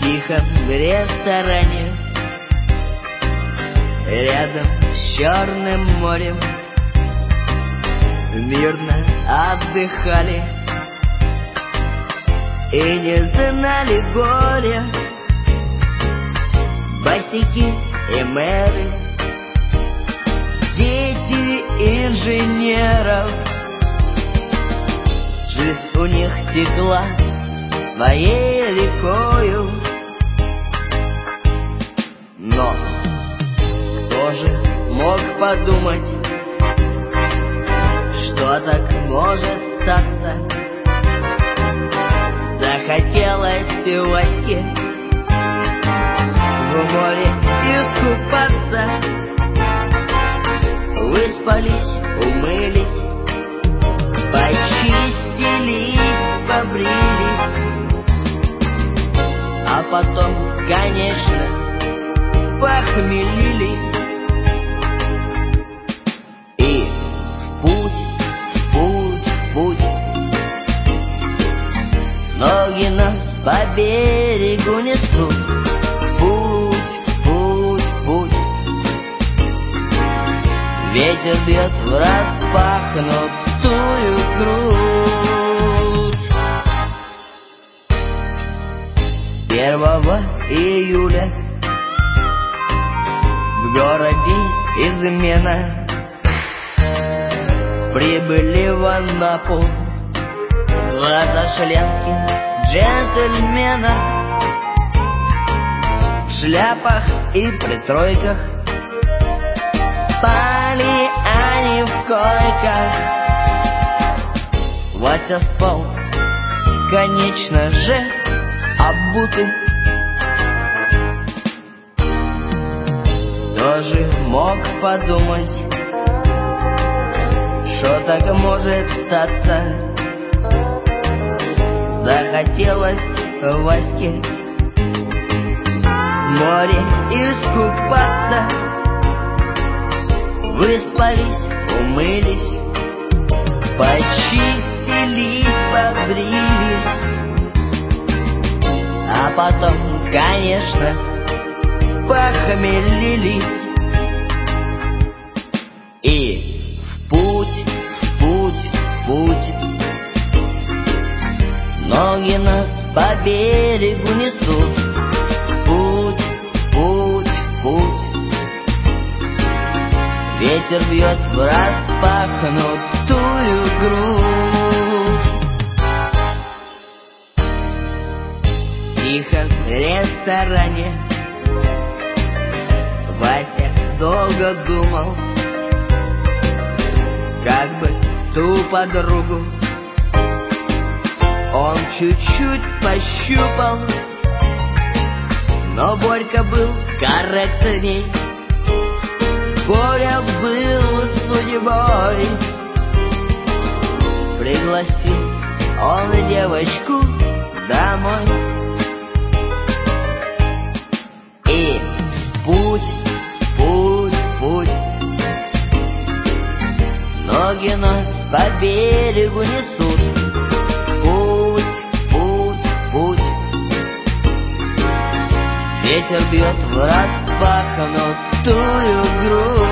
Тихо в ресторане, рядом с Черным морем, мирно отдыхали и не знали горя. Босики и мэры, дети инженеров. Жизнь у них текла своей рекою. Но кто же мог подумать, что так может статься? Захотелось Ваське в море искупаться. Выспались, умылись, почистились, побрились, а потом, конечно, похмелились. И в путь, ноги нас по берегу несут. Путь, ветер бьет в распахнутую грудь. 1 июля в городе измена. Прибыли в Анапу два ташлянских джентльмена в шляпах и при тройках. Спали они в койках. Вася спал, конечно же, обутый. Кто же мог подумать, что так может статься? Захотелось Ваське в море искупаться. Выспались, умылись, почистились, побрились, а потом, конечно, похмелились. И в путь, ноги нас по берегу несут. Путь, ветер бьет в распахнутую грудь. Тихо в ресторане Вася долго думал, как бы ту подругу он чуть-чуть пощупал. Но Борька был корректней, Боря был судьбой. Пригласил он девочку домой. И путь, ноги нас по берегу несут. Путь, ветер бьет в распахнутую грудь.